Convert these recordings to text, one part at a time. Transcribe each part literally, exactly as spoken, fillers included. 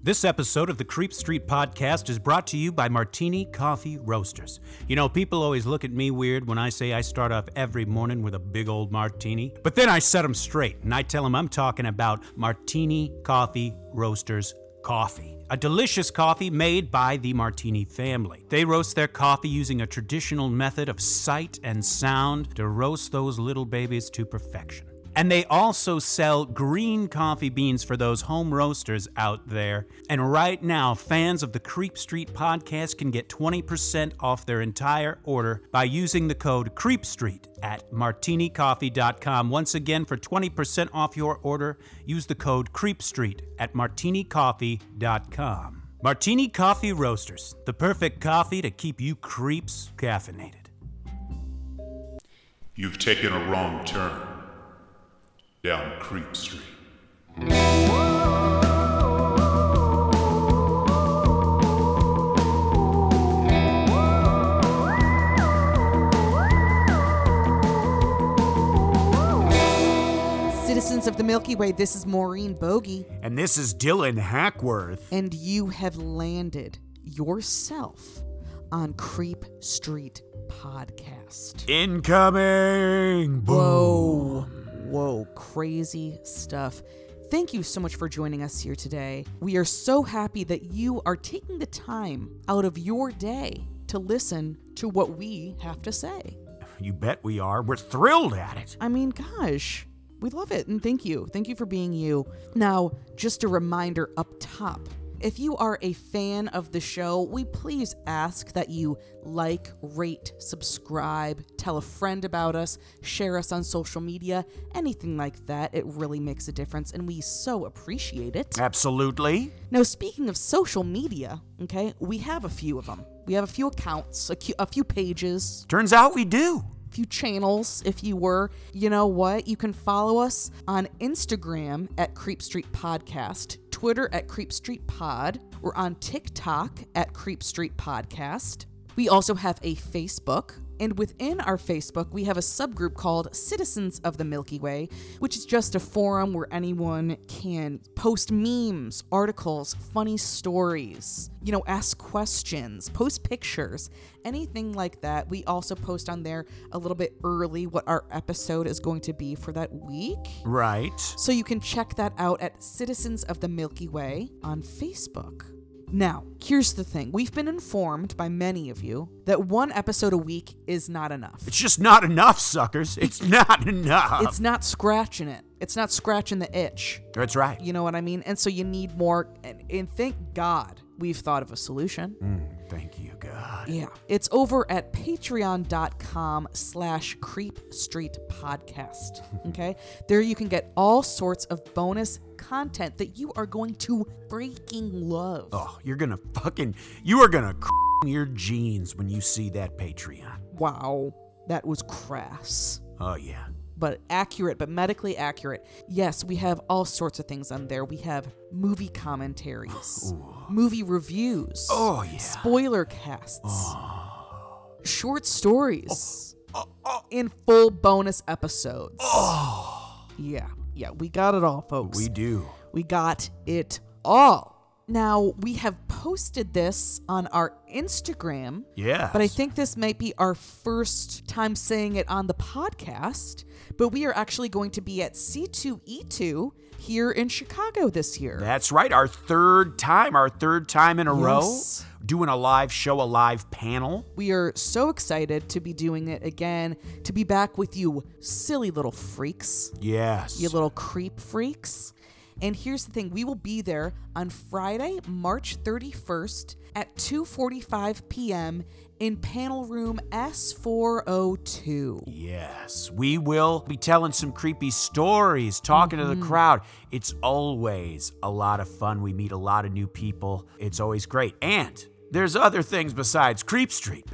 This episode of the Creep Street Podcast is brought to you by Martini Coffee Roasters. You know, people always look at me weird when I say I start off every morning with a big old martini. But then I set them straight, and I tell them I'm talking about Martini Coffee Roasters coffee. A delicious coffee made by the Martini family. They roast their coffee using a traditional method of sight and sound to roast those little babies to perfection. And they also sell green coffee beans for those home roasters out there. And right now, fans of the Creep Street Podcast can get twenty percent off their entire order by using the code CREEPSTREET at martini coffee dot com. Once again, for twenty percent off your order, use the code CREEPSTREET at martini coffee dot com. Martini Coffee Roasters, the perfect coffee to keep you creeps caffeinated. You've taken a wrong turn down Creep Street. Citizens of the Milky Way, this is Maureen Bogey. And this is Dylan Hackworth. And you have landed yourself on Creep Street Podcast. Incoming! Whoa. Whoa, crazy stuff. Thank you so much for joining us here today. We are so happy that you are taking the time out of your day to listen to what we have to say. You bet we are. We're thrilled at it. I mean, gosh, we love it, and thank you. Thank you for being you. Now, just a reminder up top. If you are a fan of the show, we please ask that you like, rate, subscribe, tell a friend about us, share us on social media, anything like that. It really makes a difference, and we so appreciate it. Absolutely. Now, speaking of social media, okay, we have a few of them. We have a few accounts, a, cu- a few pages. Turns out we do. A few channels, if you were. You know what? You can follow us on Instagram at Creep Street Podcast, Twitter at Creep Street Pod. We're on TikTok at Creep Street Podcast. We also have a Facebook, and within our Facebook, we have a subgroup called Citizens of the Milky Way, which is just a forum where anyone can post memes, articles, funny stories, you know, ask questions, post pictures, anything like that. We also post on there a little bit early what our episode is going to be for that week. Right. So you can check that out at Citizens of the Milky Way on Facebook. Now, here's the thing. We've been informed by many of you that one episode a week is not enough. It's just not enough, suckers. It's not enough. It's not scratching it. It's not scratching the itch. That's right. You know what I mean? And so you need more. And, and thank God we've thought of a solution. Mm, thank you, God. Yeah. It's over at patreon.com slash creep street podcast. Okay? There you can get all sorts of bonus content that you are going to freaking love. Oh, you're gonna fucking, you are gonna cr- your jeans when you see that Patreon. Wow. That was crass. Oh, yeah. But accurate, but medically accurate. Yes, we have all sorts of things on there. We have movie commentaries, Ooh. movie reviews, Oh, yeah. spoiler casts, Oh. short stories, Oh, oh, and full bonus episodes. oh. Yeah, yeah, we got it all, folks. We do. We got it all. Now, we have posted this on our Instagram. Yeah. But I think this might be our first time saying it on the podcast. But we are actually going to be at C two E two here in Chicago this year. That's right. Our third time, our third time in a Yes. row, doing a live show, a live panel. We are so excited to be doing it again, to be back with you silly little freaks, Yes. you little creep freaks. And here's the thing, we will be there on Friday, March thirty-first at two forty-five p.m. in panel room S four oh two. Yes, we will be telling some creepy stories, talking Mm-hmm. to the crowd. It's always a lot of fun. We meet a lot of new people. It's always great. And there's other things besides Creep Street, baby.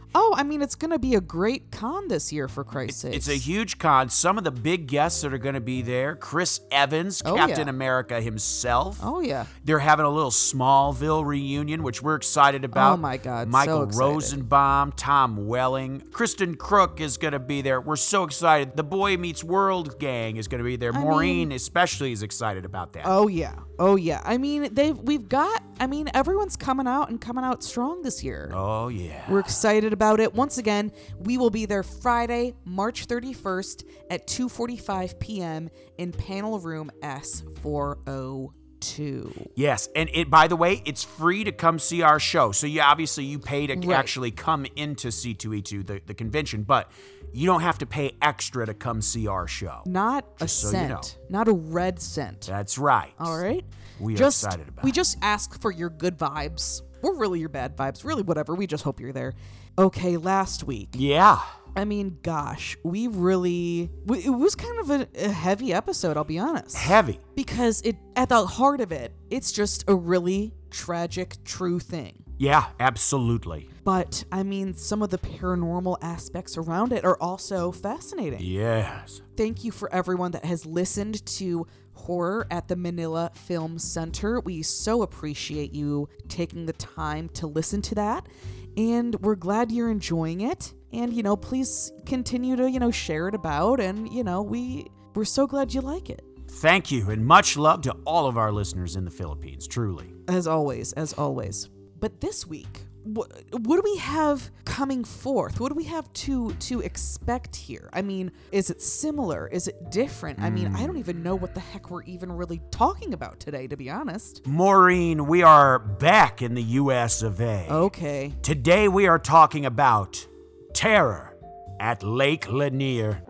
Oh, I mean, it's going to be a great con this year, for Christ's sake. It's a huge con. Some of the big guests that are going to be there, Chris Evans, Oh, Captain yeah. America himself. Oh, yeah. They're having a little Smallville reunion, which we're excited about. Oh, my God, so Michael excited. Rosenbaum, Tom Welling, Kristen Crook is going to be there. We're so excited. The Boy Meets World gang is going to be there. I Maureen mean- especially is excited about that. Oh, yeah. Oh, yeah. I mean, they've we've got, I mean, everyone's coming out and coming out strong this year. Oh, yeah. We're excited about it. Once again, we will be there Friday, March thirty-first at two forty-five p.m. in panel room S four oh two. Yes, and it, by the way, it's free to come see our show. So you obviously you pay to Right. actually come into C two E two, the, the convention, but you don't have to pay extra to come see our show. Not a Just so you cent. know. Not a red cent. That's right. All right? We are just, excited about We it. just ask for your good vibes. Or really your bad vibes. Really whatever. We just hope you're there. Okay, last week. Yeah. I mean, gosh, we really... We, it was kind of a, a heavy episode, I'll be honest. Heavy. Because it at the heart of it, it's just a really tragic, true thing. Yeah, absolutely. But, I mean, some of the paranormal aspects around it are also fascinating. Yes. Thank you for everyone that has listened to Horror at the Manila Film Center. We so appreciate you taking the time to listen to that. And we're glad you're enjoying it. And, you know, please continue to, you know, share it about. And, you know, we, we're so glad you like it. Thank you, and much love to all of our listeners in the Philippines, truly. As always, as always. But this week, what, what do we have coming forth? What do we have to to expect here? I mean, is it similar? Is it different? I mean, I don't even know what the heck we're even really talking about today, to be honest. Maureen, we are back in the U S of A. Okay. Today we are talking about terror at Lake Lanier.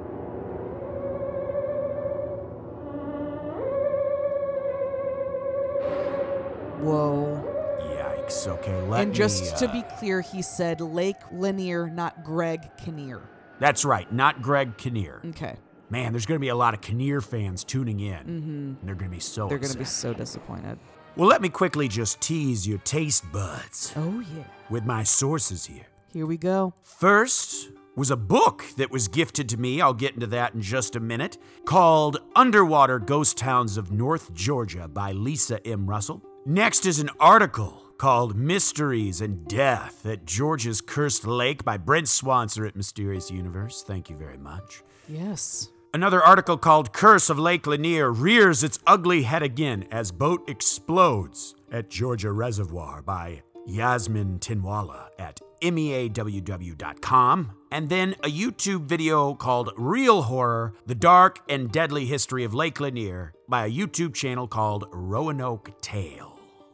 Whoa. Yikes. Okay, let And me, just to uh, be clear, he said Lake Lanier, not Greg Kinnear. That's right, not Greg Kinnear. Okay. Man, there's going to be a lot of Kinnear fans tuning in. Mm-hmm. And they're going to be so They're going to upset. be so disappointed. Well, let me quickly just tease your taste buds Oh, yeah. with my sources here. Here we go. First was a book that was gifted to me, I'll get into that in just a minute, called Underwater Ghost Towns of North Georgia by Lisa M. Russell. Next is an article called Mysteries and Death at Georgia's Cursed Lake by Brent Swanser at Mysterious Universe. Thank you very much. Yes. Another article called Curse of Lake Lanier rears its ugly head again as boat explodes at Georgia Reservoir by Yasmin Tinwala at M E A W W dot com. And then a YouTube video called Real Horror, The Dark and Deadly History of Lake Lanier by a YouTube channel called Roanoke Tales.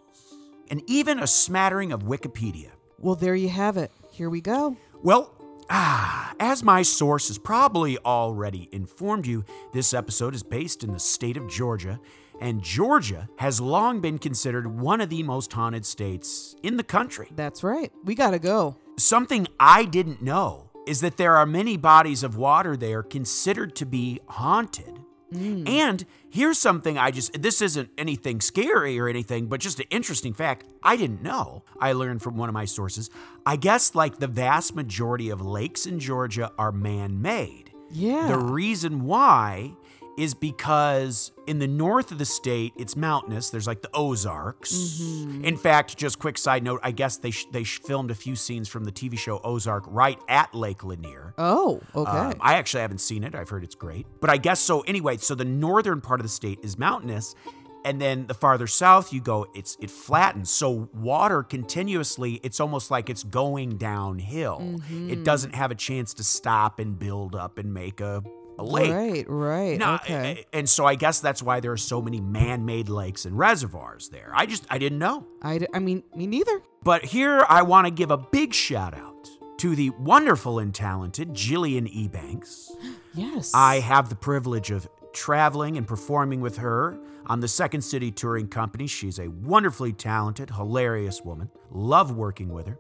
And even a smattering of Wikipedia. Well, there you have it. Here we go. Well, ah, as my source has probably already informed you, this episode is based in the state of Georgia, and Georgia has long been considered one of the most haunted states in the country. That's right. We got to go. Something I didn't know is that there are many bodies of water there considered to be haunted. And here's something I just, this isn't anything scary or anything, but just an interesting fact I didn't know. I learned from one of my sources. I guess like the vast majority of lakes in Georgia are man-made. Yeah. The reason why is because in the north of the state, it's mountainous. There's like the Ozarks. Mm-hmm. In fact, just quick side note, I guess they sh- they sh- filmed a few scenes from the T V show Ozark right at Lake Lanier. Oh, okay. Um, I actually haven't seen it. I've heard it's great. But I guess so anyway, so the northern part of the state is mountainous. And then the farther south you go, it's it flattens. So water continuously, it's almost like it's going downhill. Mm-hmm. It doesn't have a chance to stop and build up and make a, a lake. Right, right. No, okay. and so I guess that's why there are so many man-made lakes and reservoirs there. I just, I didn't know. I, d- I mean, me neither. But here I want to give a big shout out to the wonderful and talented Jillian Ebanks. Yes. I have the privilege of traveling and performing with her on the Second City Touring Company. She's a wonderfully talented, hilarious woman. Love working with her.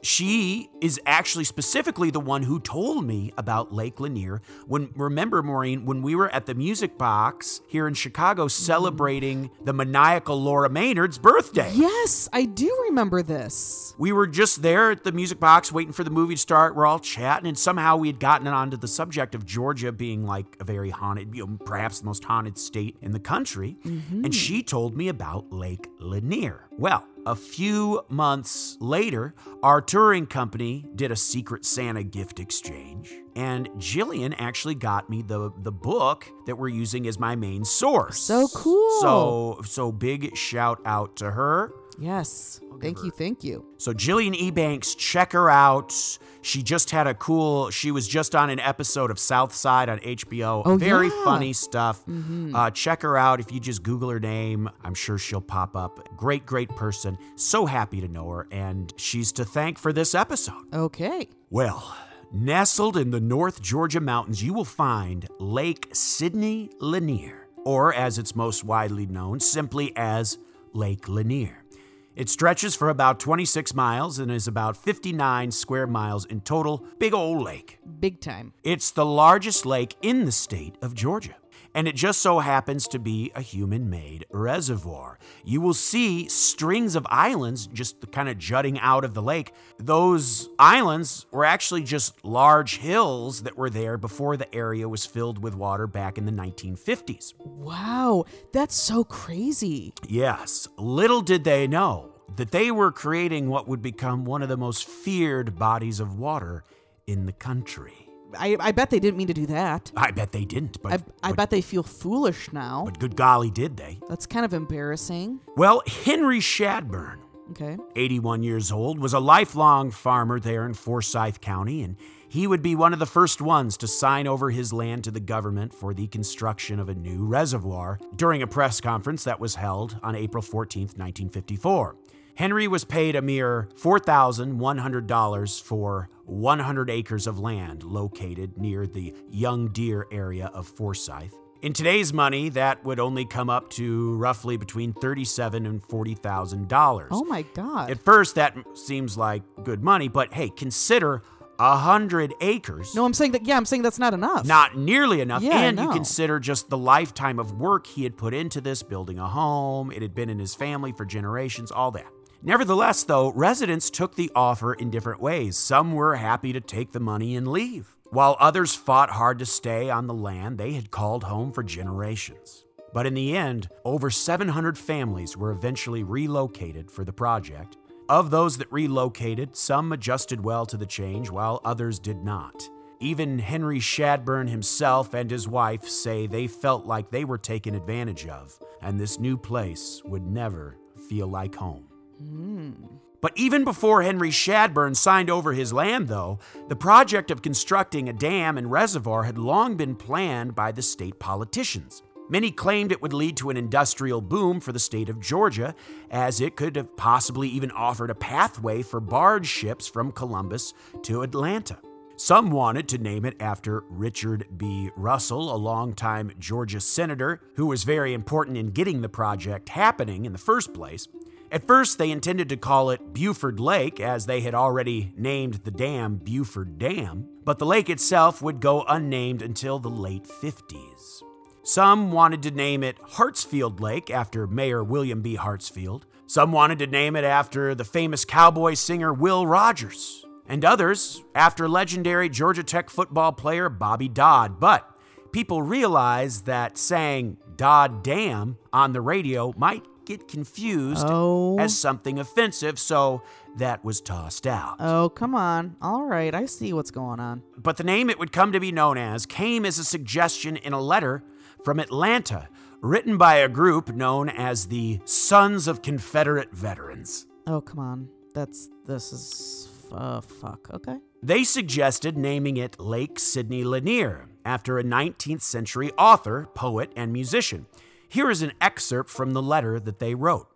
She is actually specifically the one who told me about Lake Lanier. When remember, Maureen, when we were at the Music Box here in Chicago celebrating the maniacal Laura Maynard's birthday. Yes, I do remember this. We were just there at the Music Box waiting for the movie to start. We're all chatting, and somehow we had gotten onto the subject of Georgia being like a very haunted, you know, perhaps the most haunted state in the country. Mm-hmm. And she told me about Lake Lanier. Well, a few months later, our touring company did a Secret Santa gift exchange, and Jillian actually got me the, the book that we're using as my main source. So cool. So, so big shout out to her. Yes. Thank you, thank you. So Jillian Ebanks, check her out. She just had a cool, she was just on an episode of South Side on H B O. Oh, Very yeah. funny stuff. Mm-hmm. Uh, check her out. If you just Google her name, I'm sure she'll pop up. Great, great person. So happy to know her, and she's to thank for this episode. Okay. Well, nestled in the North Georgia mountains, you will find Lake Sidney Lanier, or as it's most widely known, simply as Lake Lanier. It stretches for about twenty-six miles and is about fifty-nine square miles in total. Big old lake. Big time. It's the largest lake in the state of Georgia, and it just so happens to be a human-made reservoir. You will see strings of islands just kind of jutting out of the lake. Those islands were actually just large hills that were there before the area was filled with water back in the nineteen fifties. Wow, that's so crazy. Yes, little did they know that they were creating what would become one of the most feared bodies of water in the country. I, I bet they didn't mean to do that. I bet they didn't, but I, I but, bet they feel foolish now. but good golly did they. That's kind of embarrassing. Well, Henry Shadburn, Okay. eighty-one years old, was a lifelong farmer there in Forsyth County, and he would be one of the first ones to sign over his land to the government for the construction of a new reservoir during a press conference that was held on April fourteenth, nineteen fifty-four. Henry was paid a mere four thousand one hundred dollars for one hundred acres of land located near the Young Deer area of Forsyth. In today's money, that would only come up to roughly between thirty-seven thousand dollars and forty thousand dollars. Oh my God. At first, that seems like good money, but hey, consider one hundred acres. No, I'm saying that, yeah, I'm saying that's not enough. Not nearly enough. Yeah, and I you know. consider just the lifetime of work he had put into this, building a home. It had been in his family for generations, all that. Nevertheless, though, residents took the offer in different ways. Some were happy to take the money and leave, while others fought hard to stay on the land they had called home for generations. But in the end, over seven hundred families were eventually relocated for the project. Of those that relocated, some adjusted well to the change, while others did not. Even Henry Shadburn himself and his wife say they felt like they were taken advantage of, and this new place would never feel like home. Mm. But even before Henry Shadburn signed over his land, though, the project of constructing a dam and reservoir had long been planned by the state politicians. Many claimed it would lead to an industrial boom for the state of Georgia, as it could have possibly even offered a pathway for barge ships from Columbus to Atlanta. Some wanted to name it after Richard B. Russell, a longtime Georgia senator who was very important in getting the project happening in the first place. At first, they intended to call it Buford Lake, as they had already named the dam Buford Dam, but the lake itself would go unnamed until the late fifties. Some wanted to name it Hartsfield Lake after Mayor William B. Hartsfield. Some wanted to name it after the famous cowboy singer Will Rogers, and others after legendary Georgia Tech football player Bobby Dodd. But people realized that saying Dodd Dam on the radio might get confused Oh. as something offensive, so that was tossed out. Oh, come on. All right, I see what's going on. But the name it would come to be known as came as a suggestion in a letter from Atlanta, written by a group known as the Sons of Confederate Veterans. Oh, come on. That's, this is, uh, fuck. Okay. They suggested naming it Lake Sidney Lanier, after a nineteenth century author, poet, and musician. Here is an excerpt from the letter that they wrote.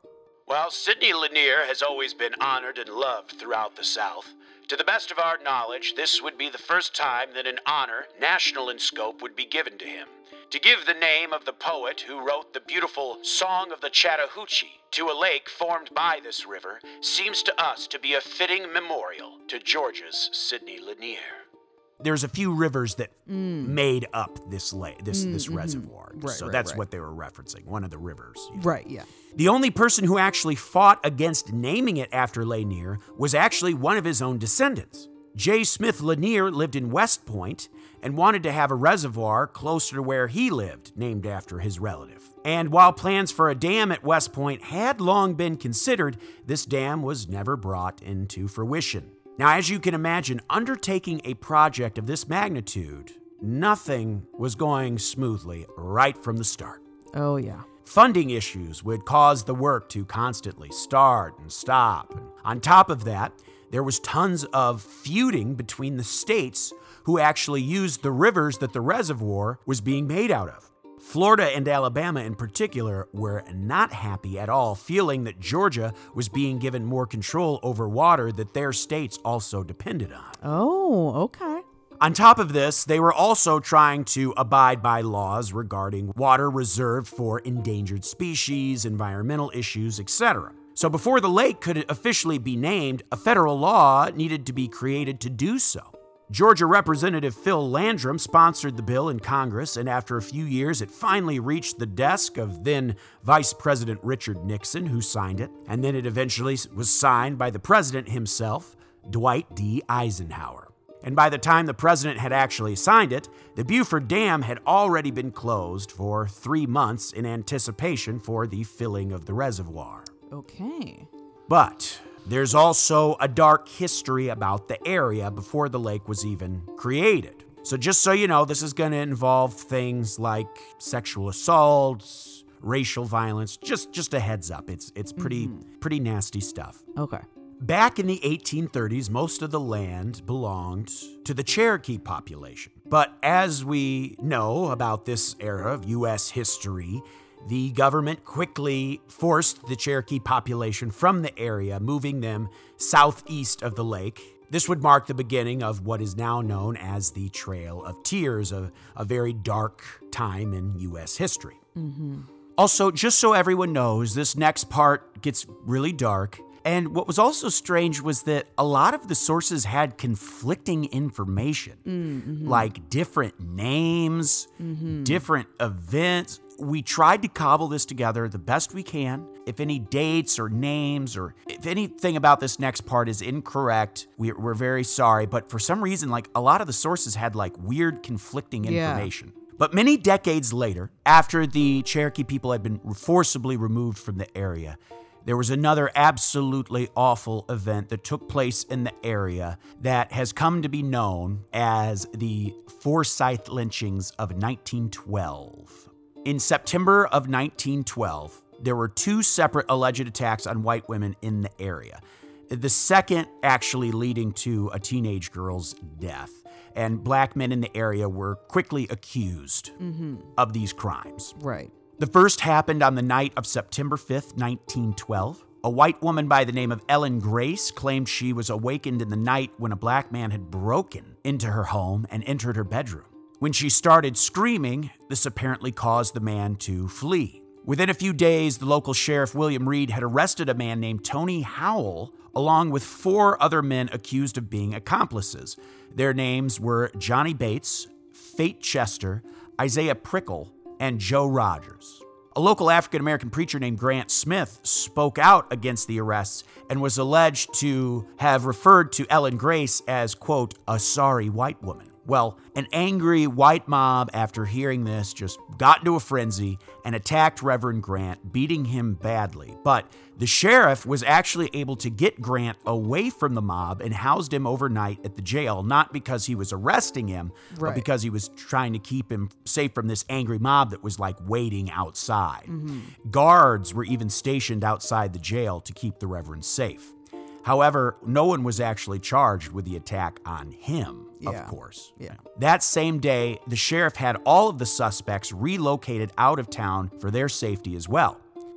While Sidney Lanier has always been honored and loved throughout the South, to the best of our knowledge, this would be the first time that an honor, national in scope, would be given to him. To give the name of the poet who wrote the beautiful Song of the Chattahoochee to a lake formed by this river seems to us to be a fitting memorial to Georgia's Sidney Lanier. There's a few rivers that mm. made up this lake, this mm, this mm-hmm. reservoir. Right, so right, that's right. what they were referencing, one of the rivers. You know. Right, yeah. The only person who actually fought against naming it after Lanier was actually one of his own descendants. J. Smith Lanier lived in West Point and wanted to have a reservoir closer to where he lived, named after his relative. And while plans for a dam at West Point had long been considered, this dam was never brought into fruition. Now, as you can imagine, undertaking a project of this magnitude, nothing was going smoothly right from the start. Oh, yeah. Funding issues would cause the work to constantly start and stop. And on top of that, there was tons of feuding between the states who actually used the rivers that the reservoir was being made out of. Florida and Alabama in particular were not happy at all, feeling that Georgia was being given more control over water that their states also depended on. Oh, okay. On top of this, they were also trying to abide by laws regarding water reserved for endangered species, environmental issues, et cetera. So before the lake could officially be named, a federal law needed to be created to do so. Georgia Representative Phil Landrum sponsored the bill in Congress, and after a few years, it finally reached the desk of then Vice President Richard Nixon, who signed it, and then it eventually was signed by the president himself, Dwight D. Eisenhower. And by the time the president had actually signed it, the Buford Dam had already been closed for three months in anticipation for the filling of the reservoir. Okay. But there's also a dark history about the area before the lake was even created. So just so you know, this is going to involve things like sexual assaults, racial violence, just just a heads up. It's it's pretty mm-hmm. pretty nasty stuff. Okay. Back in the eighteen thirties, most of the land belonged to the Cherokee population. But as we know about this era of U S history, the government quickly forced the Cherokee population from the area, moving them southeast of the lake. This would mark the beginning of what is now known as the Trail of Tears, a, a very dark time in U S history. Mm-hmm. Also, just so everyone knows, this next part gets really dark. And what was also strange was that a lot of the sources had conflicting information, mm-hmm. like different names, mm-hmm. different events. We tried to cobble this together the best we can. If any dates or names or if anything about this next part is incorrect, we're, we're very sorry. But for some reason, like a lot of the sources had like weird conflicting information. Yeah. But many decades later, after the Cherokee people had been forcibly removed from the area, there was another absolutely awful event that took place in the area that has come to be known as the Forsyth lynchings of nineteen twelve. In September of nineteen twelve, there were two separate alleged attacks on white women in the area. The second actually leading to a teenage girl's death. And black men in the area were quickly accused mm-hmm. of these crimes. Right. The first happened on the night of September fifth, nineteen twelve. A white woman by the name of Ellen Grace claimed she was awakened in the night when a black man had broken into her home and entered her bedroom. When she started screaming, this apparently caused the man to flee. Within a few days, the local sheriff, William Reed, had arrested a man named Tony Howell, along with four other men accused of being accomplices. Their names were Johnny Bates, Fate Chester, Isaiah Prickle, and Joe Rogers. A local African-American preacher named Grant Smith spoke out against the arrests and was alleged to have referred to Ellen Grace as, quote, a sorry white woman. Well, an angry white mob, after hearing this, just got into a frenzy and attacked Reverend Grant, beating him badly. But the sheriff was actually able to get Grant away from the mob and housed him overnight at the jail, not because he was arresting him, right. but because he was trying to keep him safe from this angry mob that was like waiting outside. Mm-hmm. Guards were even stationed outside the jail to keep the Reverend safe. However, no one was actually charged with the attack on him, yeah. of course. Yeah. That same day, the sheriff had all of the suspects relocated out of town for their safety as well.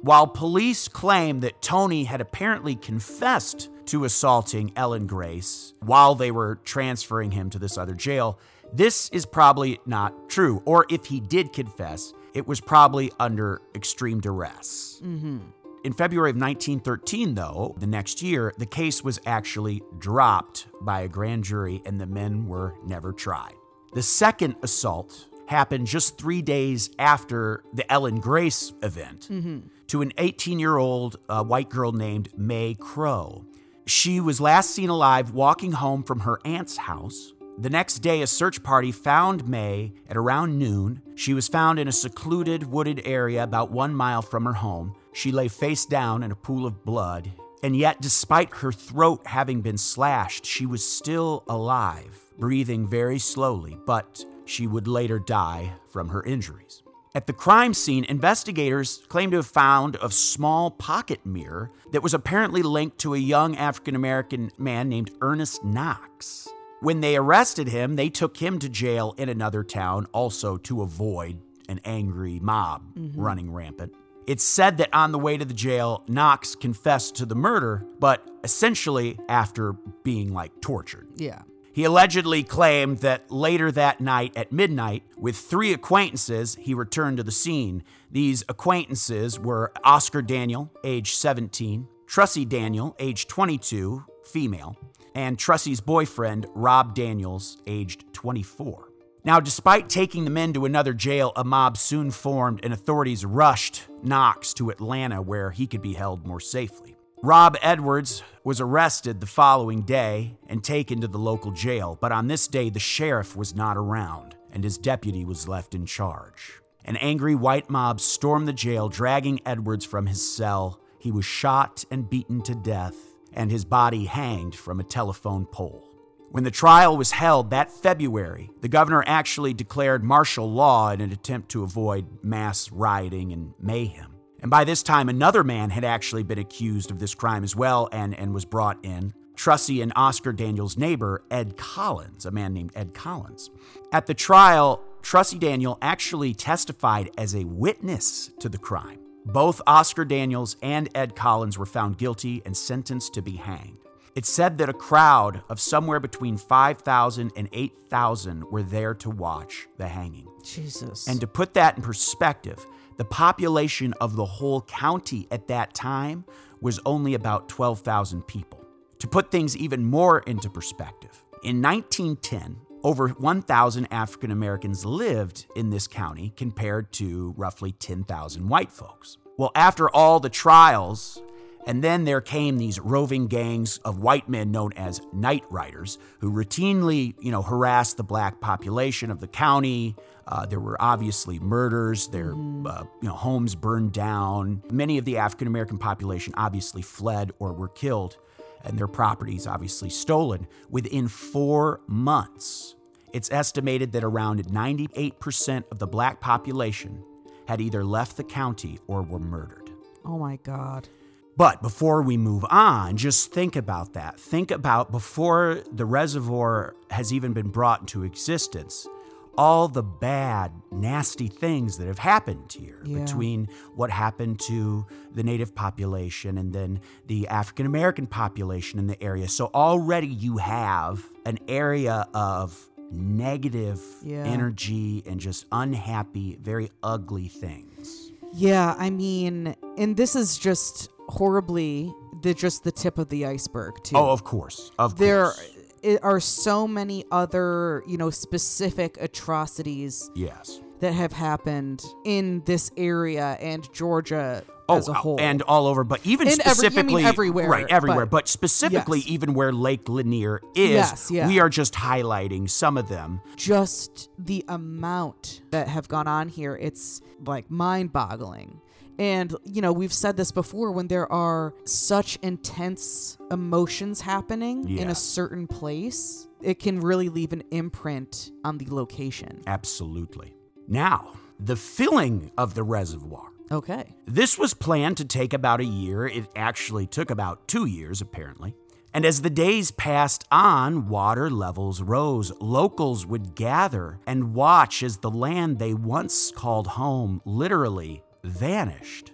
While police claim that Tony had apparently confessed to assaulting Ellen Grace while they were transferring him to this other jail, this is probably not true. Or if he did confess, it was probably under extreme duress. Mm-hmm. In February of nineteen thirteen, though, the next year, the case was actually dropped by a grand jury and the men were never tried. The second assault happened just three days after the Ellen Grace event Mm-hmm. to an eighteen-year-old uh, white girl named Mae Crow. She was last seen alive walking home from her aunt's house. The next day, a search party found Mae at around noon. She was found in a secluded, wooded area about one mile from her home. She lay face down in a pool of blood, and yet, despite her throat having been slashed, she was still alive, breathing very slowly, but she would later die from her injuries. At the crime scene, investigators claim to have found a small pocket mirror that was apparently linked to a young African-American man named Ernest Knox. When they arrested him, they took him to jail in another town, also to avoid an angry mob Mm-hmm. running rampant. It's said that on the way to the jail, Knox confessed to the murder, but essentially after being, like, tortured. Yeah. He allegedly claimed that later that night at midnight, with three acquaintances, he returned to the scene. These acquaintances were Oscar Daniel, age seventeen, Trussie Daniel, age twenty-two, female, and Trussie's boyfriend, Rob Daniels, aged twenty-four. Now, despite taking the men to another jail, a mob soon formed and authorities rushed Knox to Atlanta where he could be held more safely. Rob Edwards was arrested the following day and taken to the local jail, but on this day, the sheriff was not around and his deputy was left in charge. An angry white mob stormed the jail, dragging Edwards from his cell. He was shot and beaten to death, and his body hanged from a telephone pole. When the trial was held that February, the governor actually declared martial law in an attempt to avoid mass rioting and mayhem. And by this time, another man had actually been accused of this crime as well and, and was brought in. Trussie and Oscar Daniel's neighbor, Ed Collins, a man named Ed Collins. At the trial, Trussie Daniel actually testified as a witness to the crime. Both Oscar Daniels and Ed Collins were found guilty and sentenced to be hanged. It's said that a crowd of somewhere between five thousand and eight thousand were there to watch the hanging. Jesus. And to put that in perspective, the population of the whole county at that time was only about twelve thousand people. To put things even more into perspective, in nineteen ten, over one thousand African Americans lived in this county compared to roughly ten thousand white folks. Well, after all the trials, and then there came these roving gangs of white men known as night riders who routinely, you know, harassed the black population of the county. Uh, there were obviously murders. Their uh, you know, homes burned down. Many of the African American population obviously fled or were killed, and their properties obviously stolen. Within four months, it's estimated that around ninety-eight percent of the black population had either left the county or were murdered. Oh my God. But before we move on, just think about that. Think about before the reservoir has even been brought into existence, all the bad, nasty things that have happened here Yeah. between what happened to the native population and then the African American population in the area. So already you have an area of negative Yeah. energy and just unhappy, very ugly things. Yeah, I mean, and this is just horribly the just the tip of the iceberg too. Oh, of course. Of there course. i- are so many other, you know, specific atrocities Yes. that have happened in this area and Georgia Oh, as a whole. and all over, but even And every- I mean specifically, everywhere, right, everywhere, but- but, specifically yes. even where Lake Lanier is, Yes, yeah. we are just highlighting some of them. just the amount that have gone on here, it's like mind-boggling. And, you know, we've said this before, when there are such intense emotions happening in Yeah. a certain place, it can really leave an imprint on the location. Absolutely. Now, the filling of the reservoir. Okay. This was planned to take about a year. It actually took about two years, apparently. And as the days passed on, water levels rose. Locals would gather and watch as the land they once called home literally vanished.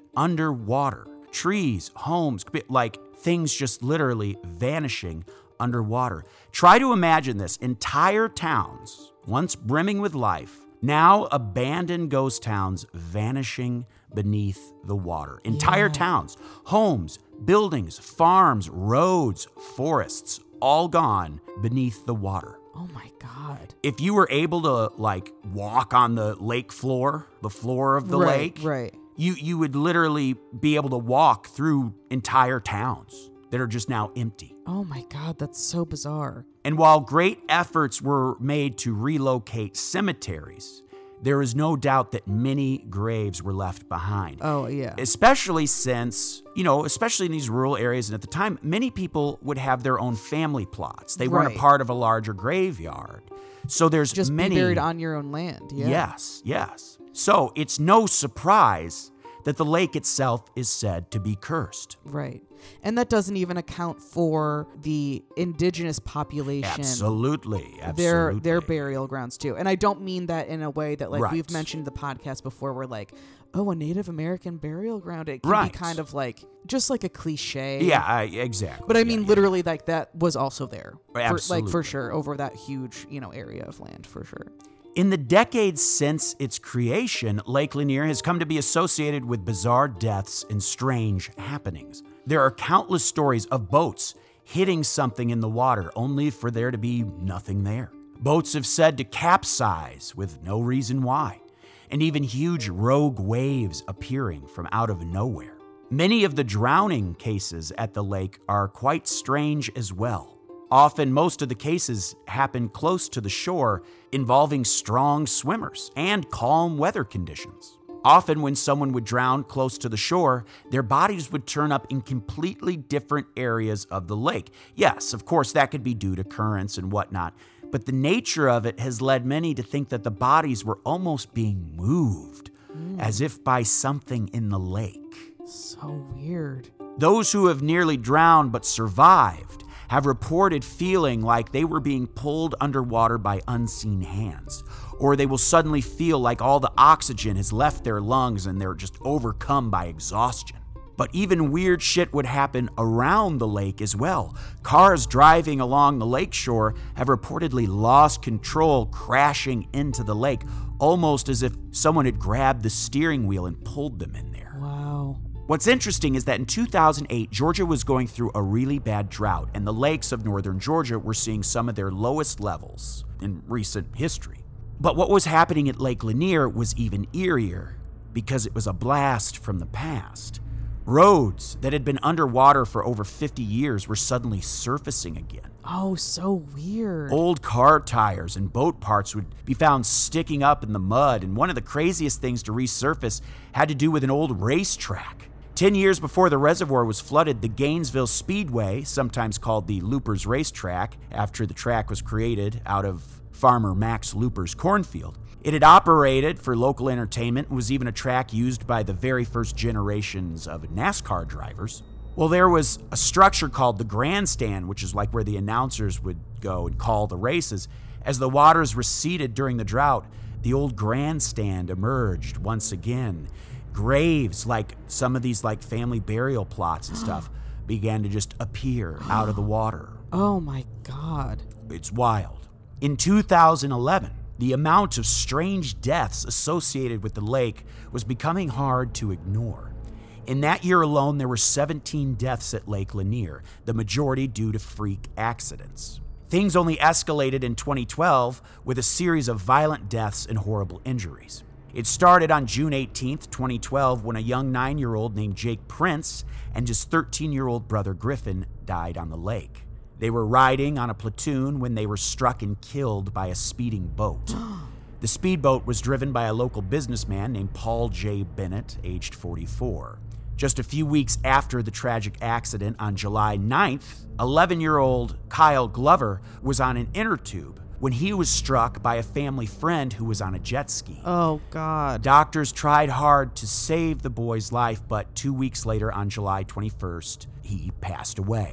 underwater. Trees, homes, like things just literally vanishing underwater. Try to imagine this. Entire towns, once brimming with life, now abandoned ghost towns vanishing beneath the water. Entire Yeah. towns, homes, buildings, farms, roads, forests, all gone beneath the water. Oh my God. If you were able to like walk on the lake floor, the floor of the right, lake, Right. you you would literally be able to walk through entire towns that are just now empty. Oh my God, that's so bizarre. And while great efforts were made to relocate cemeteries, there is no doubt that many graves were left behind. Oh, yeah. Especially since, you know, especially in these rural areas, and at the time, many people would have their own family plots. They weren't Right. a part of a larger graveyard. So there's Just many. be buried on your own land. Yeah. Yes, yes. So it's no surprise that the lake itself is said to be cursed. Right. And that doesn't even account for the indigenous population. Absolutely, absolutely. Their their burial grounds too. And I don't mean that in a way that like Right. we've mentioned in the podcast before where like, oh, a Native American burial ground. It can Right. be kind of like just like a cliche. Yeah, I, exactly. But I Yeah, mean yeah. literally like that was also there. For, like Absolutely. for sure over that huge, you know, area of land for sure. In the decades since its creation, Lake Lanier has come to be associated with bizarre deaths and strange happenings. There are countless stories of boats hitting something in the water only for there to be nothing there. Boats have said to capsize with no reason why, and even huge rogue waves appearing from out of nowhere. Many of the drowning cases at the lake are quite strange as well. Often, most of the cases happen close to the shore, involving strong swimmers and calm weather conditions. Often, when someone would drown close to the shore, their bodies would turn up in completely different areas of the lake. Yes, of course, that could be due to currents and whatnot, but the nature of it has led many to think that the bodies were almost being moved, mm. as if by something in the lake. So weird. Those who have nearly drowned but survived have reported feeling like they were being pulled underwater by unseen hands, or they will suddenly feel like all the oxygen has left their lungs and they're just overcome by exhaustion. But even weird shit would happen around the lake as well. Cars driving along the lakeshore have reportedly lost control, crashing into the lake, almost as if someone had grabbed the steering wheel and pulled them in there. Wow. What's interesting is that in two thousand eight, Georgia was going through a really bad drought, and the lakes of northern Georgia were seeing some of their lowest levels in recent history. But what was happening at Lake Lanier was even eerier, because it was a blast from the past. Roads that had been underwater for over fifty years were suddenly surfacing again. Oh, so weird. Old car tires and boat parts would be found sticking up in the mud, and one of the craziest things to resurface had to do with an old racetrack. Ten years before the reservoir was flooded, the Gainesville Speedway, sometimes called the Loopers Racetrack, after the track was created out of Farmer Max Looper's cornfield. It had operated for local entertainment and was even a track used by the very first generations of NASCAR drivers. Well, there was a structure called the grandstand, which is like where the announcers would go and call the races. As the waters receded during the drought, the old grandstand emerged once again. Graves, like some of these like family burial plots and stuff, began to just appear out of the water. Oh my God. It's wild. In two thousand eleven, the amount of strange deaths associated with the lake was becoming hard to ignore. In that year alone, there were seventeen deaths at Lake Lanier, the majority due to freak accidents. Things only escalated in twenty twelve with a series of violent deaths and horrible injuries. It started on June eighteenth, twenty twelve, when a young nine-year-old named Jake Prince and his thirteen-year-old brother Griffin died on the lake. They were riding on a platoon when they were struck and killed by a speeding boat. The speedboat was driven by a local businessman named Paul J. Bennett, aged forty-four. Just a few weeks after the tragic accident on July ninth, eleven-year-old Kyle Glover was on an inner tube when he was struck by a family friend who was on a jet ski. Oh, God. Doctors tried hard to save the boy's life, but two weeks later, on July twenty-first, he passed away.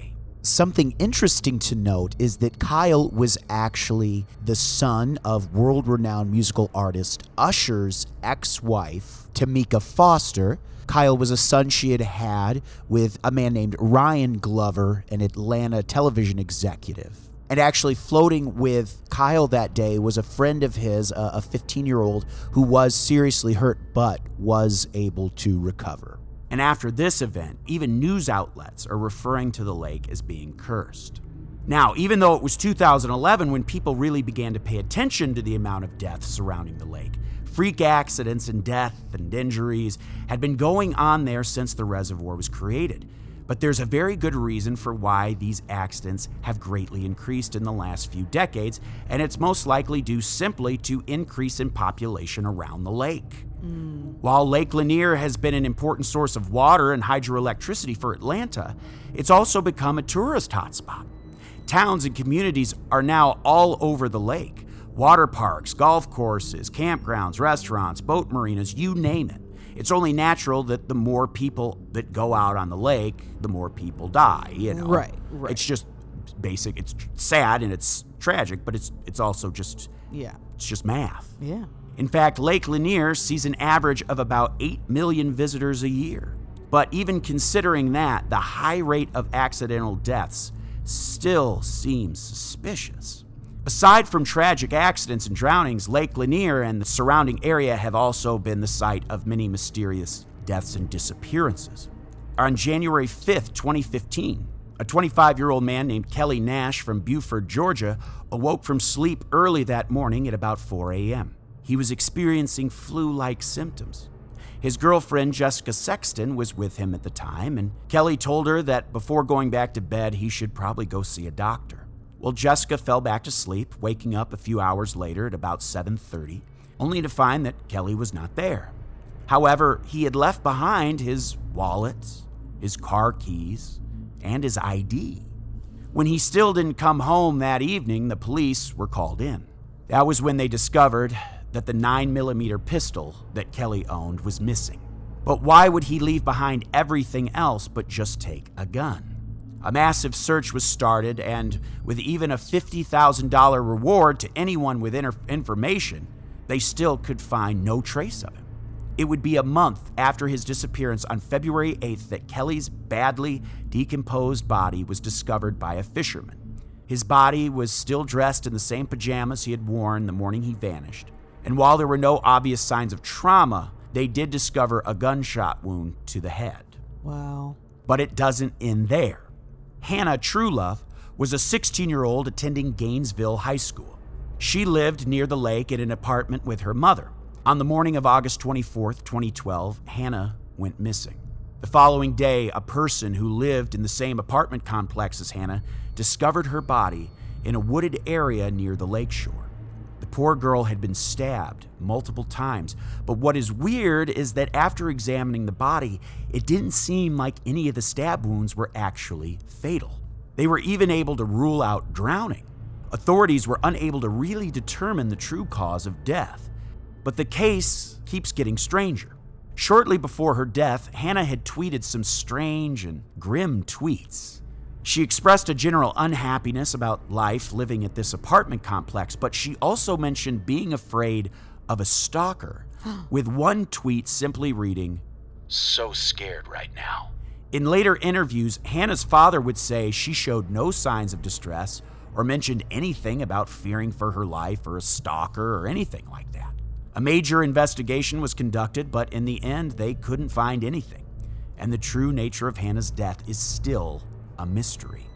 Something interesting to note is that Kyle was actually the son of world-renowned musical artist Usher's ex-wife, Tamika Foster. Kyle was a son she had had with a man named Ryan Glover, an Atlanta television executive. And actually floating with Kyle that day was a friend of his, a fifteen-year-old, who was seriously hurt but was able to recover. And after this event, even news outlets are referring to the lake as being cursed. Now, even though it was two thousand eleven when people really began to pay attention to the amount of deaths surrounding the lake, freak accidents and death and injuries had been going on there since the reservoir was created. But there's a very good reason for why these accidents have greatly increased in the last few decades, and it's most likely due simply to increase in population around the lake. Mm. While Lake Lanier has been an important source of water and hydroelectricity for Atlanta, it's also become a tourist hotspot. Towns and communities are now all over the lake. Water parks, golf courses, campgrounds, restaurants, boat marinas, you name it. It's only natural that the more people that go out on the lake, the more people die, you know. Right, right. It's just basic. It's sad and it's tragic, but it's it's also just yeah. It's just math. Yeah. In fact, Lake Lanier sees an average of about eight million visitors a year. But even considering that, the high rate of accidental deaths still seems suspicious. Aside from tragic accidents and drownings, Lake Lanier and the surrounding area have also been the site of many mysterious deaths and disappearances. On January fifth, twenty fifteen, a twenty-five-year-old man named Kelly Nash from Buford, Georgia, awoke from sleep early that morning at about four a.m. He was experiencing flu-like symptoms. His girlfriend, Jessica Sexton, was with him at the time, and Kelly told her that before going back to bed, he should probably go see a doctor. Well, Jessica fell back to sleep, waking up a few hours later at about seven thirty, only to find that Kelly was not there. However, he had left behind his wallet, his car keys, and his I D. When he still didn't come home that evening, the police were called in. That was when they discovered that the nine millimeter pistol that Kelly owned was missing. But why would he leave behind everything else but just take a gun? A massive search was started, and with even a fifty thousand dollars reward to anyone with inter- information, they still could find no trace of him. It would be a month after his disappearance on February eighth that Kelly's badly decomposed body was discovered by a fisherman. His body was still dressed in the same pajamas he had worn the morning he vanished, and while there were no obvious signs of trauma, they did discover a gunshot wound to the head. Wow. But it doesn't end there. Hannah Truelove was a sixteen-year-old attending Gainesville High School. She lived near the lake in an apartment with her mother. On the morning of August twenty-fourth, twenty twelve, Hannah went missing. The following day, a person who lived in the same apartment complex as Hannah discovered her body in a wooded area near the lakeshore. The poor girl had been stabbed multiple times, but what is weird is that after examining the body, it didn't seem like any of the stab wounds were actually fatal. They were even able to rule out drowning. Authorities were unable to really determine the true cause of death. But the case keeps getting stranger. Shortly before her death, Hannah had tweeted some strange and grim tweets. She expressed a general unhappiness about life living at this apartment complex, but she also mentioned being afraid of a stalker, with one tweet simply reading, "So scared right now." In later interviews, Hannah's father would say she showed no signs of distress or mentioned anything about fearing for her life or a stalker or anything like that. A major investigation was conducted, but in the end, they couldn't find anything, and the true nature of Hannah's death is still a mystery.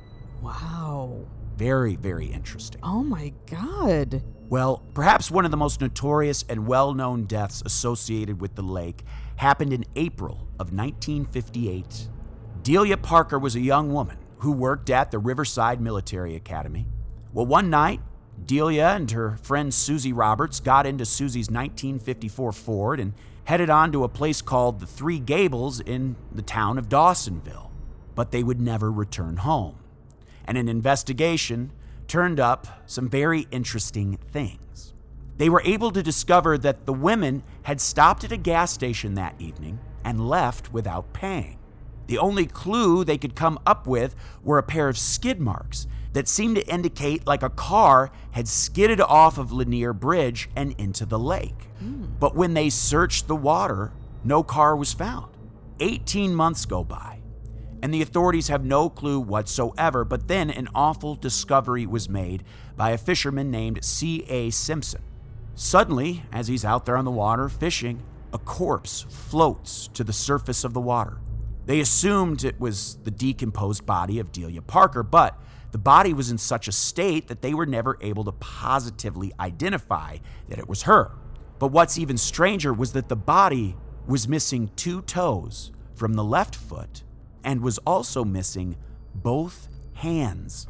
Wow. Very, very interesting. Oh my God. Well, perhaps one of the most notorious and well-known deaths associated with the lake happened in April of nineteen fifty-eight. Delia Parker was a young woman who worked at the Riverside Military Academy. Well, one night, Delia and her friend Susie Roberts got into Susie's nineteen fifty-four Ford and headed on to a place called the Three Gables in the town of Dawsonville. But they would never return home. And an investigation turned up some very interesting things. They were able to discover that the women had stopped at a gas station that evening and left without paying. The only clue they could come up with were a pair of skid marks that seemed to indicate like a car had skidded off of Lanier Bridge and into the lake. Mm. But when they searched the water, no car was found. eighteen months go by, and the authorities have no clue whatsoever, but then an awful discovery was made by a fisherman named C A Simpson. Suddenly, as he's out there on the water fishing, a corpse floats to the surface of the water. They assumed it was the decomposed body of Delia Parker, but the body was in such a state that they were never able to positively identify that it was her. But what's even stranger was that the body was missing two toes from the left foot and was also missing both hands.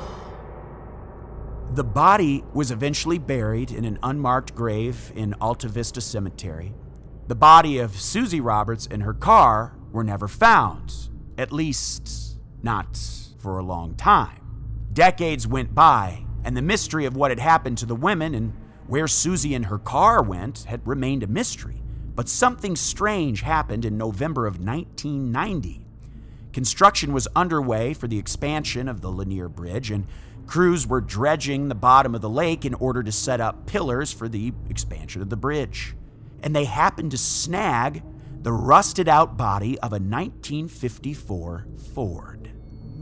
The body was eventually buried in an unmarked grave in Alta Vista Cemetery. The body of Susie Roberts and her car were never found, at least not for a long time. Decades went by, and the mystery of what had happened to the women and where Susie and her car went had remained a mystery. But something strange happened in November of nineteen ninety. Construction was underway for the expansion of the Lanier Bridge, and crews were dredging the bottom of the lake in order to set up pillars for the expansion of the bridge. And they happened to snag the rusted-out body of a nineteen fifty-four Ford.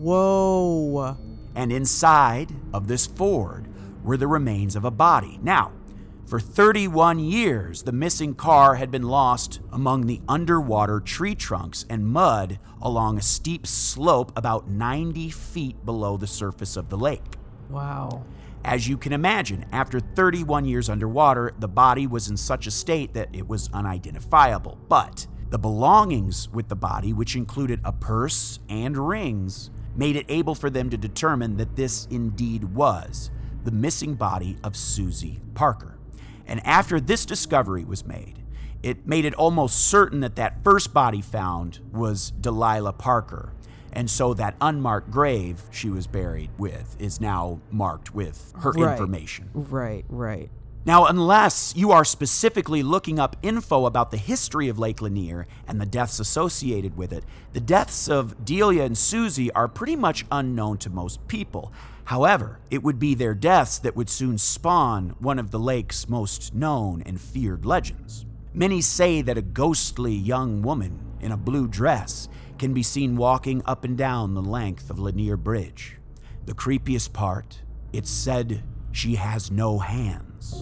Whoa. And inside of this Ford were the remains of a body. Now, for thirty-one years, the missing car had been lost among the underwater tree trunks and mud along a steep slope about ninety feet below the surface of the lake. Wow. As you can imagine, after thirty-one years underwater, the body was in such a state that it was unidentifiable. But the belongings with the body, which included a purse and rings, made it able for them to determine that this indeed was the missing body of Susie Parker. And after this discovery was made, it made it almost certain that that first body found was Delilah Parker. And so that unmarked grave she was buried with is now marked with her right. information. Right, right. Now, unless you are specifically looking up info about the history of Lake Lanier and the deaths associated with it, the deaths of Delia and Susie are pretty much unknown to most people. However, it would be their deaths that would soon spawn one of the lake's most known and feared legends. Many say that a ghostly young woman in a blue dress can be seen walking up and down the length of Lanier Bridge. The creepiest part, it's said she has no hands.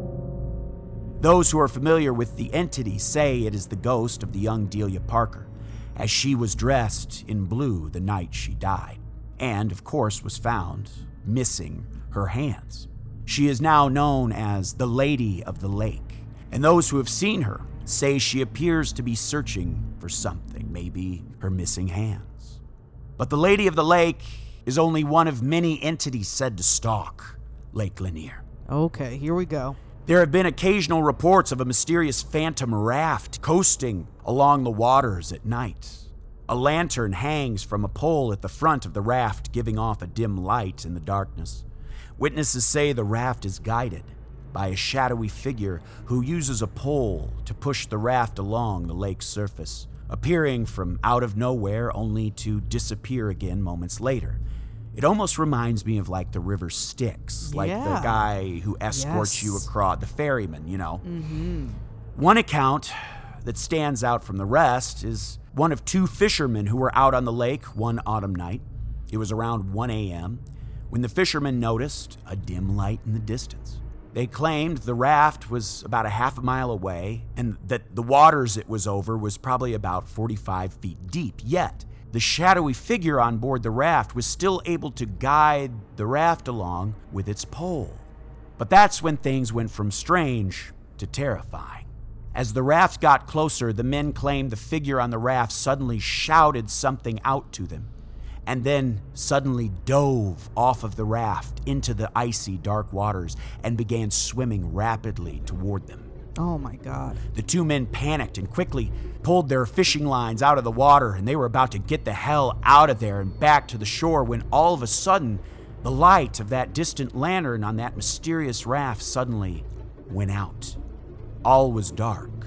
Those who are familiar with the entity say it is the ghost of the young Delia Parker, as she was dressed in blue the night she died, and, of course, was found missing her hands. She is now known as the Lady of the Lake, and those who have seen her say she appears to be searching for something, maybe her missing hands. But the Lady of the Lake is only one of many entities said to stalk Lake Lanier. Okay, here we go. There have been occasional reports of a mysterious phantom raft coasting along the waters at night. A lantern hangs from a pole at the front of the raft, giving off a dim light in the darkness. Witnesses say the raft is guided by a shadowy figure who uses a pole to push the raft along the lake's surface, appearing from out of nowhere only to disappear again moments later. It almost reminds me of like the river Styx, like yeah. the guy who escorts Yes. you across, the ferryman, you know. Mm-hmm. One account that stands out from the rest is one of two fishermen who were out on the lake one autumn night. It was around one a.m. when the fishermen noticed a dim light in the distance. They claimed the raft was about a half a mile away and that the waters it was over was probably about forty-five feet deep. Yet, the shadowy figure on board the raft was still able to guide the raft along with its pole. But that's when things went from strange to terrifying. As the raft got closer, the men claimed the figure on the raft suddenly shouted something out to them, and then suddenly dove off of the raft into the icy, dark waters and began swimming rapidly toward them. Oh my God. The two men panicked and quickly pulled their fishing lines out of the water, and they were about to get the hell out of there and back to the shore when all of a sudden, the light of that distant lantern on that mysterious raft suddenly went out. All was dark,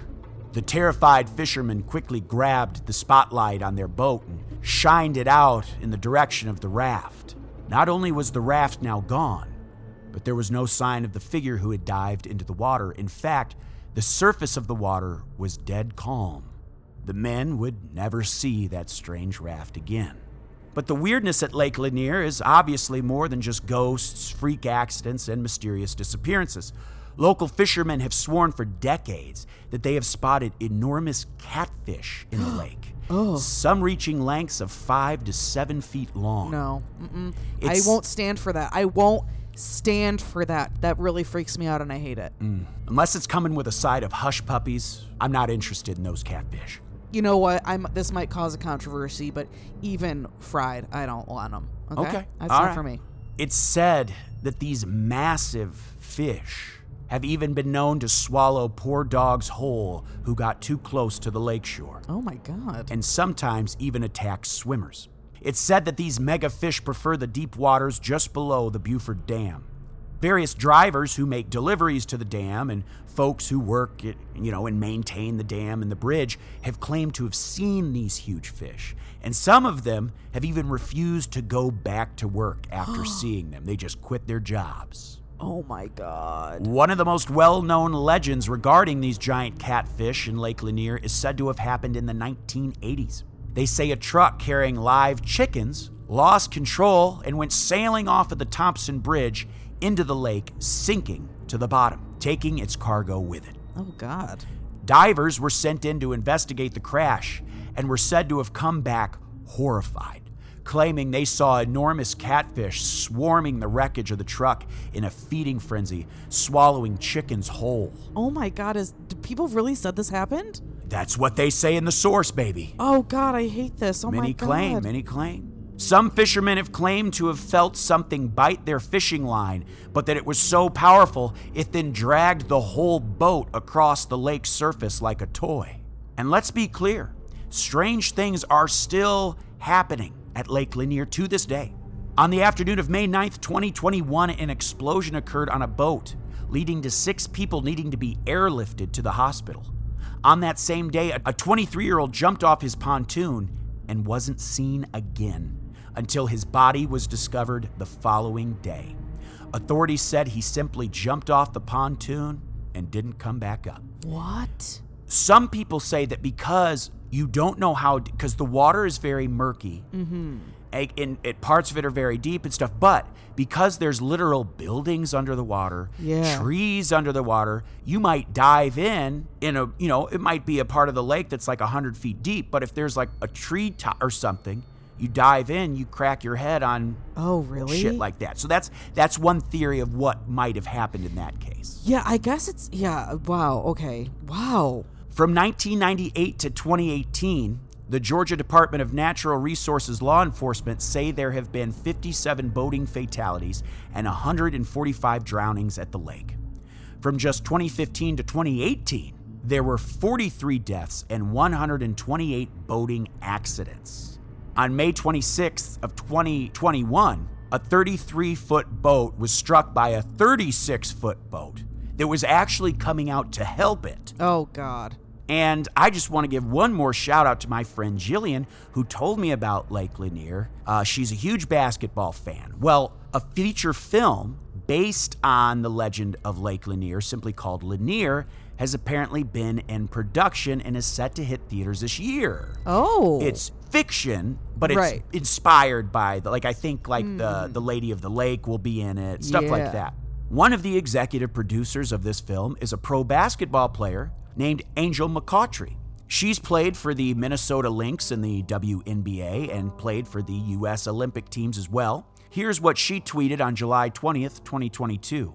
The terrified fishermen quickly grabbed the spotlight on their boat and shined it out in the direction of the raft. Not only was the raft now gone, but there was no sign of the figure who had dived into the water. In fact, the surface of the water was dead calm. The men would never see that strange raft again. But the weirdness at Lake Lanier is obviously more than just ghosts, freak accidents, and mysterious disappearances. Local fishermen have sworn for decades that they have spotted enormous catfish in the lake. Oh. Some reaching lengths of five to seven feet long. No. Mm-mm. I It's- won't stand for that. I won't stand for that. That really freaks me out and I hate it. Mm. Unless it's coming with a side of hush puppies, I'm not interested in those catfish. You know what? I'm. This might cause a controversy, but even fried, I don't want them. Okay, Okay. That's All not right. for me. It's said that these massive fish have even been known to swallow poor dogs whole who got too close to the lakeshore, Oh my God. and sometimes even attack swimmers. It's said that these mega fish prefer the deep waters just below the Buford Dam. Various drivers who make deliveries to the dam and folks who work, at, you know, and maintain the dam and the bridge have claimed to have seen these huge fish. And some of them have even refused to go back to work after seeing them. They just quit their jobs. Oh my God. One of the most well-known legends regarding these giant catfish in Lake Lanier is said to have happened in the nineteen eighties. They say a truck carrying live chickens lost control and went sailing off of the Thompson Bridge into the lake, sinking to the bottom, taking its cargo with it. Oh God. Divers were sent in to investigate the crash and were said to have come back horrified, claiming they saw enormous catfish swarming the wreckage of the truck in a feeding frenzy, swallowing chickens whole. Oh my God. Is do people really said this happened? That's what they say in the source, baby. Oh God, I hate this. Oh Many my God. claim, many claim. Some fishermen have claimed to have felt something bite their fishing line, but that it was so powerful it then dragged the whole boat across the lake's surface like a toy. And let's be clear, strange things are still happening at Lake Lanier to this day. On the afternoon of May ninth, twenty twenty-one, an explosion occurred on a boat, leading to six people needing to be airlifted to the hospital. On that same day, a twenty-three-year-old jumped off his pontoon and wasn't seen again until his body was discovered the following day. Authorities said he simply jumped off the pontoon and didn't come back up. What? Some people say that because you don't know how, because the water is very murky, mm-hmm. and, and, and parts of it are very deep and stuff, but because there's literal buildings under the water, Yeah. trees under the water, you might dive in, in a, you know, it might be a part of the lake that's like one hundred feet deep, but if there's like a tree top or something, you dive in, you crack your head on Oh really? shit like that. So that's that's one theory of what might have happened in that case. Yeah, I guess it's yeah. Wow. Okay. Wow. From nineteen ninety-eight to twenty eighteen, the Georgia Department of Natural Resources law enforcement say there have been fifty-seven boating fatalities and one hundred forty-five drownings at the lake. From just twenty fifteen to twenty eighteen, there were forty-three deaths and one hundred twenty-eight boating accidents. On May twenty-sixth of twenty twenty-one, a thirty-three foot boat was struck by a thirty-six foot boat that was actually coming out to help it. Oh God. And I just want to give one more shout out to my friend Jillian, who told me about Lake Lanier. Uh, she's a huge basketball fan. Well, a feature film based on the legend of Lake Lanier, simply called Lanier, has apparently been in production and is set to hit theaters this year. Oh. It's fiction, but it's Right. inspired by the, like, I think like the the Lady of the Lake will be in it, stuff Yeah. like that. One of the executive producers of this film is a pro basketball player named Angel McCautry. She's played for the Minnesota Lynx in the W N B A and played for the U S Olympic teams as well. Here's what she tweeted on July twentieth, twenty twenty-two.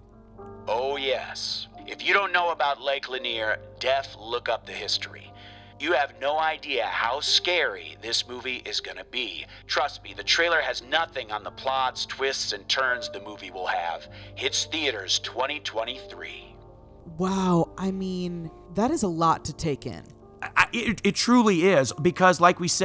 Oh yes. If you don't know about Lake Lanier, def look up the history. You have no idea how scary this movie is gonna be. Trust me, the trailer has nothing on the plots, twists, and turns the movie will have. Hits theaters twenty twenty-three. Wow. I mean, that is a lot to take in. I, it, it truly is, because like we said,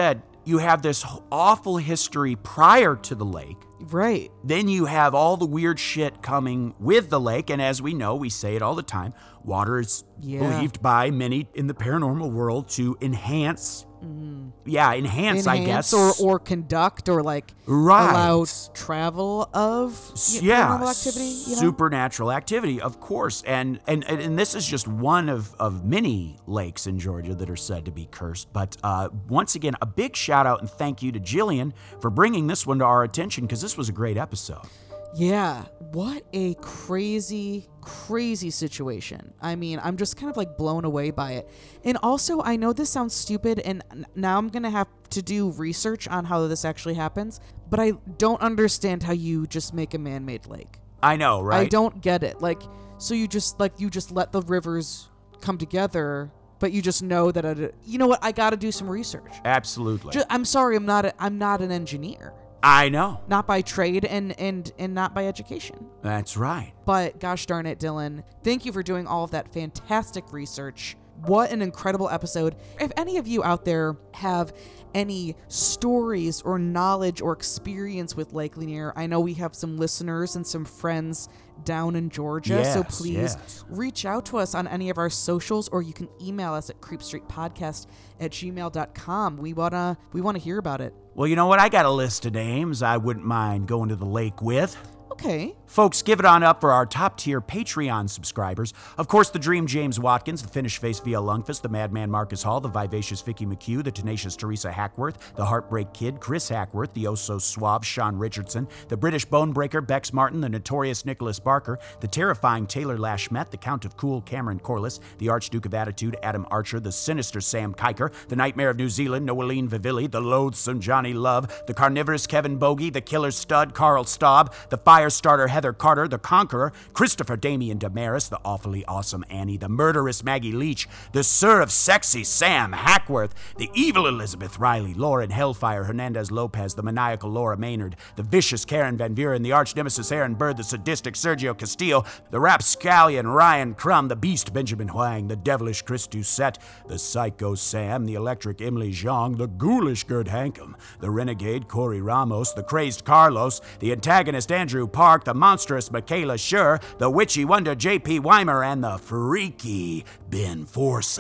you have this awful history prior to the lake. Right. Then you have all the weird shit coming with the lake, and as we know, we say it all the time, water is Yeah. believed by many in the paranormal world to enhance, mm. yeah, enhance, Enhance I guess. or, or conduct or like Right. allow travel of y- yeah, paranormal activity. You know? supernatural activity, of course. And, and and and this is just one of, of many lakes in Georgia that are said to be cursed. But uh, once again, a big shout out and thank you to Jillian for bringing this one to our attention, because this was a great episode. Yeah, what a crazy, crazy situation. I mean, I'm just kind of like blown away by it. And also, I know this sounds stupid, and n- now I'm going to have to do research on how this actually happens, but I don't understand how you just make a man-made lake. I know, right? I don't get it. Like, so you just, like, you just let the rivers come together, but you just know that, it, you know what, I got to do some research. Absolutely. Ju- I'm sorry, I'm not, a, I'm not an engineer. I know. Not by trade and, and, and not by education. That's right. But gosh darn it, Dylan, thank you for doing all of that fantastic research. What an incredible episode. If any of you out there have any stories or knowledge or experience with Lake Lanier, I know we have some listeners and some friends down in Georgia, so Yes, please yes. reach out to us on any of our socials, or you can email us at creepstreetpodcast at gmail dot com. We wanna we wanna hear about it. Well, you know what? I got a list of names I wouldn't mind going to the lake with. Okay. Folks, give it on up for our top-tier Patreon subscribers. Of course, the Dream James Watkins, the Finnish Face V L Lundqvist, the Madman Marcus Hall, the Vivacious Vicky McHugh, the Tenacious Teresa Hackworth, the Heartbreak Kid, Chris Hackworth, the Oh-So-Suave Sean Richardson, the British Bonebreaker Bex Martin, the Notorious Nicholas Barker, the Terrifying Taylor Lashmet, the Count of Cool Cameron Corliss, the Archduke of Attitude Adam Archer, the Sinister Sam Kiker, the Nightmare of New Zealand Noeline Vivilli, the Loathsome Johnny Love, the Carnivorous Kevin Bogey, the Killer Stud Carl Staub, the Firestarter Heather Carter, the Conqueror Christopher Damian Damaris, the Awfully Awesome Annie, the Murderous Maggie Leach, the Sir of Sexy Sam Hackworth, the Evil Elizabeth Riley, Lauren Hellfire Hernandez Lopez, the Maniacal Laura Maynard, the Vicious Karen Van Buren, the Arch Nemesis Aaron Bird, the Sadistic Sergio Castillo, the Rapscallion Ryan Crum, the Beast Benjamin Huang, the Devilish Chris Doucette, the Psycho Sam, the Electric Emily Zhang, the Ghoulish Gerd Hankum, the Renegade Corey Ramos, the Crazed Carlos, the Antagonist Andrew Park, the Monstrous Michaela Schur, the Witchy Wonder J P Weimer, and the Freaky Ben Forsyth.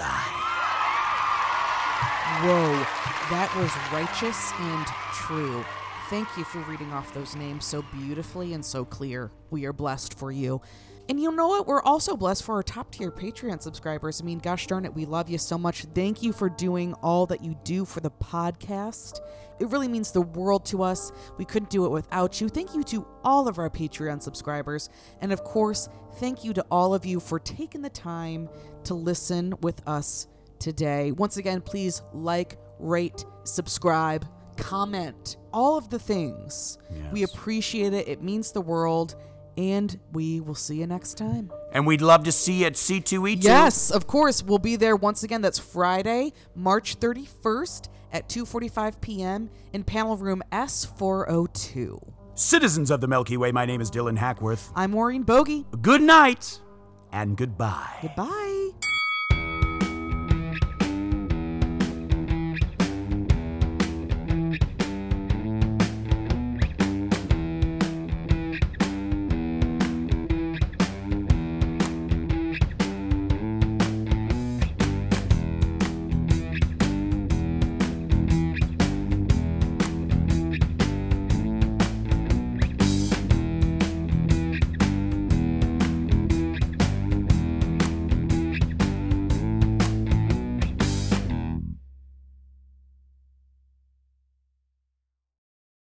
Whoa, that was righteous and true. Thank you for reading off those names so beautifully and so clear. We are blessed for you. And you know what? We're also blessed for our top tier Patreon subscribers. I mean, gosh darn it, we love you so much. Thank you for doing all that you do for the podcast. It really means the world to us. We couldn't do it without you. Thank you to all of our Patreon subscribers. And of course, thank you to all of you for taking the time to listen with us today. Once again, please like, rate, subscribe, comment, all of the things. Yes. We appreciate it. It means the world. And we will see you next time. And we'd love to see you at C two E two. Yes, of course. We'll be there once again. That's Friday, March thirty-first at two forty-five p.m. in panel room S four oh two. Citizens of the Milky Way, my name is Dylan Hackworth. I'm Maureen Bogey. Good night and goodbye. Goodbye.